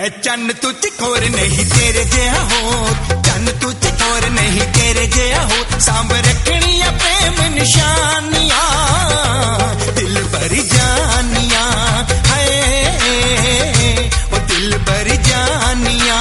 मैं चन्न तू चिकोर नहीं तेरे जया हो, चन्न तू चिकोर नहीं तेरे जया हो। सांभ रखनिया प्रेम निशानियां, दिल भरी जानियां है वो दिल भरी जानियां।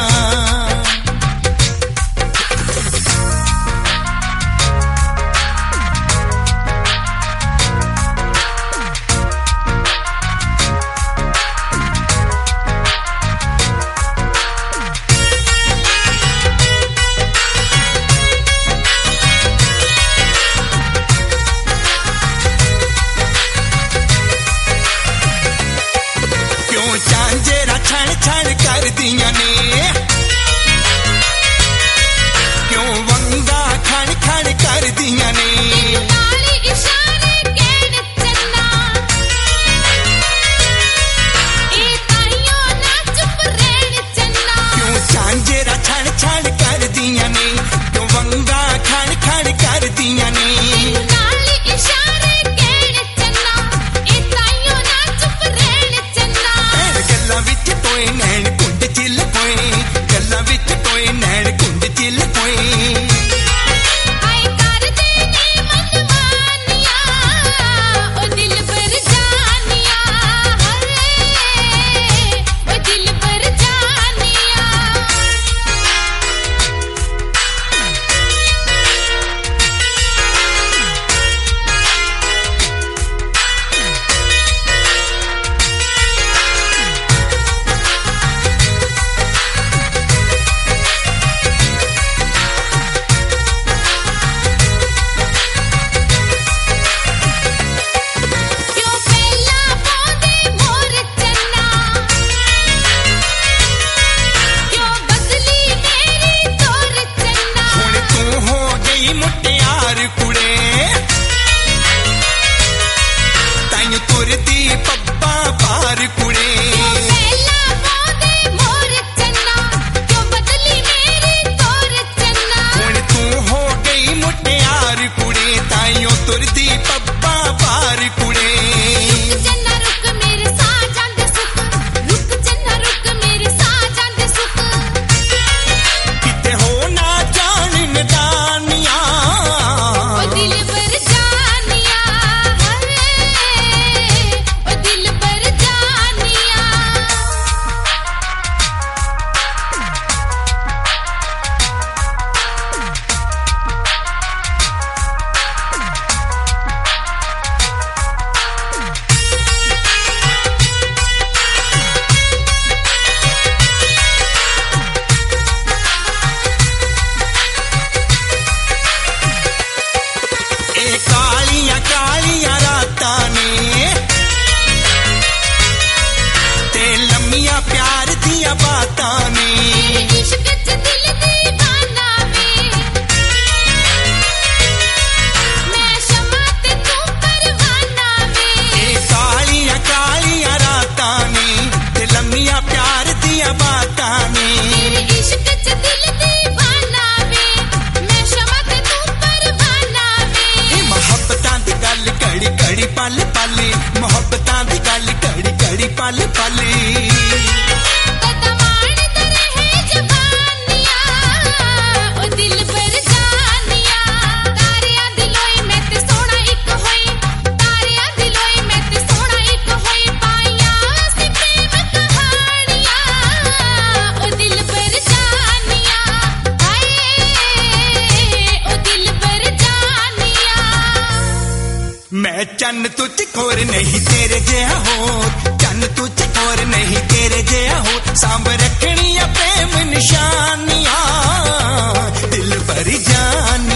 झांझरा छण छण कर दिया ने, क्यों वंगा खण खण कर दिया ने। इशारे कहन चन्ना, ए ताइयों ना चुप रहन चन्ना। क्यों झांझरा छण छण कर दिया ने, क्यों वंगा खण खण कर दिया ने। नैन कुंड चिल कोई गल्ला विच कोई, नैन कुंड चिल कोई। आई कर देनी मनमानिया ओ दिल भर जानिया, ओ दिल भर जानिया। मुटियार कुड़े ताइयों तुरदी पब्बा पार कुड़े। क्यों बदली मेरी तोर चन्ना, हुण तू हो गई मुटियार कुड़े ताइयों तुरदी पब्बा पार कुड़े। रुक चन्ना रुक मेरे साथ जांदे सुख, रुक चन्ना रुक मेरे साथ जांदे सुख। किते हो ना जान नदानिया ओ दिल भर जानिया, ओ दिल भर जानिया। ए कालियां कालियां रातां ने ते लम्मियां प्यार दियां बातां ने। इश्क च दिल दीवाना वे, मैं शमा ते तू परवाना वे। ए कालियां कालियां रातां ने ते लम्मियां प्यार दियां बातां ने। इश्क च दिल दीवाना वे, मैं शमा ते तू परवाना वे। मोहब्बतां दी गल घड़ी घड़ी पल पल, मोहब्बतां दी गल घड़ी घड़ी पल पल। कदमाण ते रहे जवानिया ओ दिल भर जानिया। तारियां दी लोई मैं ते सोहना इक होई, तारियां दी लोई मैं ते सोहना इक होई। पाइयां सी प्रेम कहानियां ओ दिल भर जानिया, हाय ओ दिल भर जानिया। मैं चन्न तू चिकोर नहीं तेरे जया हो, चन्न तू चिकोर नहीं तेरे जया हो। सांभ रखनिया प्रेम निशानियां, दिल भरी जान।